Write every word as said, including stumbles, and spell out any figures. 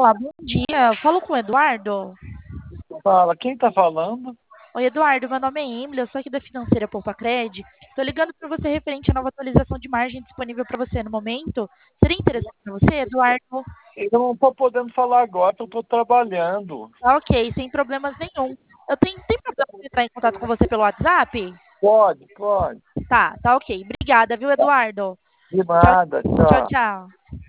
Olá, bom dia. Falo com o Eduardo. Fala, quem tá falando? Oi, Eduardo, meu nome é Emily, eu sou aqui da Financeira Poupa-Cred. Tô ligando para você referente à nova atualização de margem disponível para você no momento. Seria interessante para você, Eduardo? Eu não tô podendo falar agora, eu tô trabalhando. Tá ok, sem problemas nenhum. Eu tenho, tem problema de entrar em contato com você pelo WhatsApp? Pode, pode. Tá, tá ok. Obrigada, viu, Eduardo? De Tchau, nada, tchau, tchau. tchau.